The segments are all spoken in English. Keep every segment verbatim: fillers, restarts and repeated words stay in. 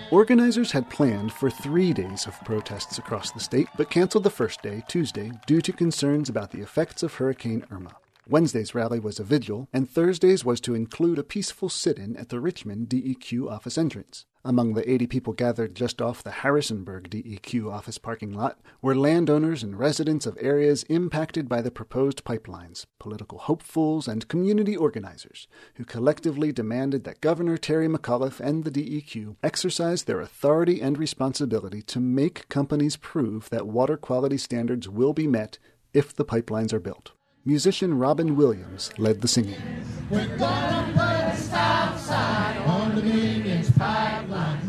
Organizers had planned for three days of protests across the state, but canceled the first day, Tuesday, due to concerns about the effects of Hurricane Irma. Wednesday's rally was a vigil, and Thursday's was to include a peaceful sit-in at the Richmond D E Q office entrance. Among the eighty people gathered just off the Harrisonburg D E Q office parking lot were landowners and residents of areas impacted by the proposed pipelines, political hopefuls, and community organizers, who collectively demanded that Governor Terry McAuliffe and the D E Q exercise their authority and responsibility to make companies prove that water quality standards will be met if the pipelines are built. Musician Robin Williams led the singing. We're gonna put a stop sign on Dominion's pipeline.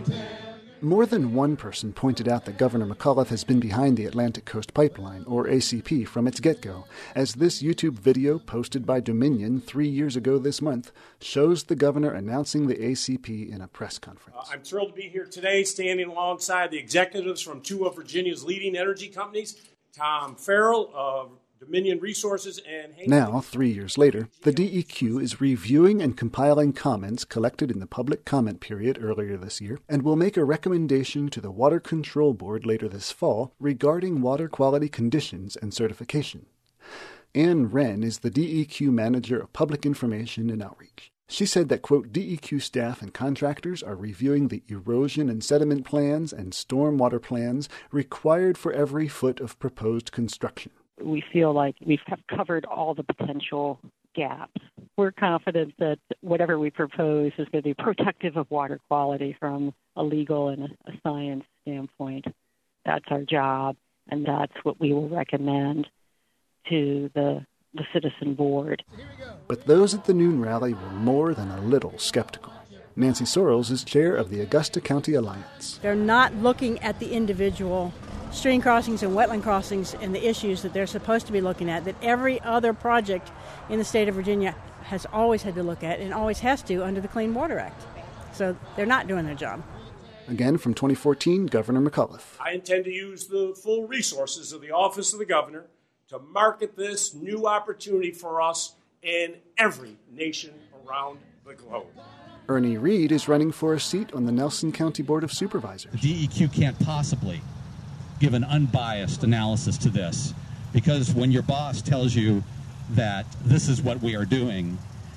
More than one person pointed out that Governor McAuliffe has been behind the Atlantic Coast Pipeline, or A C P, from its get-go, as this YouTube video posted by Dominion three years ago this month shows the governor announcing the A C P in a press conference. Uh, I'm thrilled to be here today standing alongside the executives from two of Virginia's leading energy companies, Tom Farrell of Dominion Resources and Hank. Now, three years later, the D E Q is reviewing and compiling comments collected in the public comment period earlier this year and will make a recommendation to the Water Control Board later this fall regarding water quality conditions and certification. Ann Wren is the D E Q Manager of Public Information and Outreach. She said that, quote, D E Q staff and contractors are reviewing the erosion and sediment plans and stormwater plans required for every foot of proposed construction. We feel like we have covered all the potential gaps. We're confident that whatever we propose is going to be protective of water quality from a legal and a science standpoint. That's our job, and that's what we will recommend to the, the citizen board. But those at the noon rally were more than a little skeptical. Nancy Sorrells is chair of the Augusta County Alliance. They're not looking at the individual stream crossings and wetland crossings and the issues that they're supposed to be looking at, that every other project in the state of Virginia has always had to look at and always has to under the Clean Water Act. So they're not doing their job. Again, from twenty fourteen, Governor McAuliffe. I intend to use the full resources of the Office of the Governor to market this new opportunity for us in every nation around the globe. Ernie Reed is running for a seat on the Nelson County Board of Supervisors. The D E Q can't possibly give an unbiased analysis to this, because when your boss tells you that this is what we are doing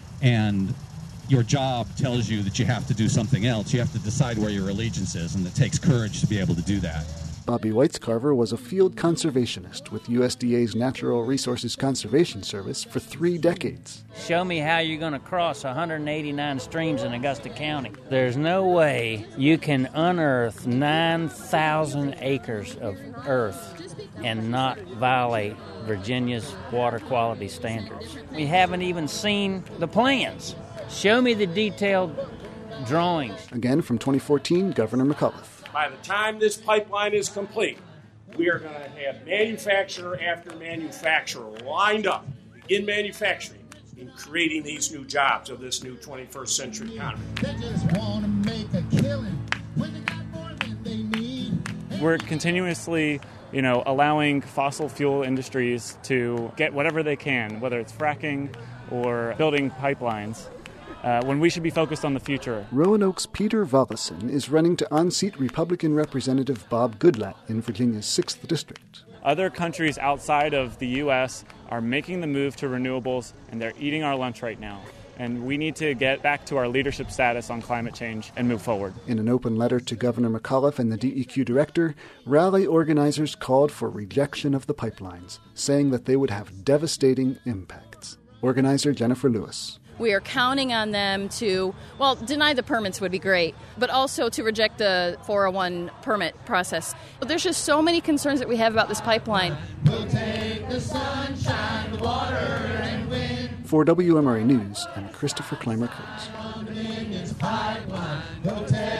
and your job tells you that you have to do something else, you have to decide where your allegiance is, and it takes courage to be able to do that. Bobby Weitzcarver was a field conservationist with U S D A's Natural Resources Conservation Service for three decades. Show me how you're going to cross one hundred eighty-nine streams in Augusta County. There's no way you can unearth nine thousand acres of earth and not violate Virginia's water quality standards. We haven't even seen the plans. Show me the detailed drawings. Again, from twenty fourteen, Governor McAuliffe. By the time this pipeline is complete, we are going to have manufacturer after manufacturer lined up to begin manufacturing and creating these new jobs of this new twenty-first century economy. They just want to make a killing when they got more than they need. We're continuously, you know, allowing fossil fuel industries to get whatever they can, whether it's fracking or building pipelines. Uh, when we should be focused on the future. Roanoke's Peter Volleson is running to unseat Republican Representative Bob Goodlatte in Virginia's sixth District. Other countries outside of the U S are making the move to renewables, and they're eating our lunch right now. And we need to get back to our leadership status on climate change and move forward. In an open letter to Governor McAuliffe and the D E Q director, rally organizers called for rejection of the pipelines, saying that they would have devastating impacts. Organizer Jennifer Lewis. We are counting on them to, well, deny the permits would be great, but also to reject the four oh one permit process. But there's just so many concerns that we have about this pipeline. We'll take the sunshine, the water, and wind. For W M R A News, I'm Christopher Clymer Kurtz. On Dominion's pipeline. We'll take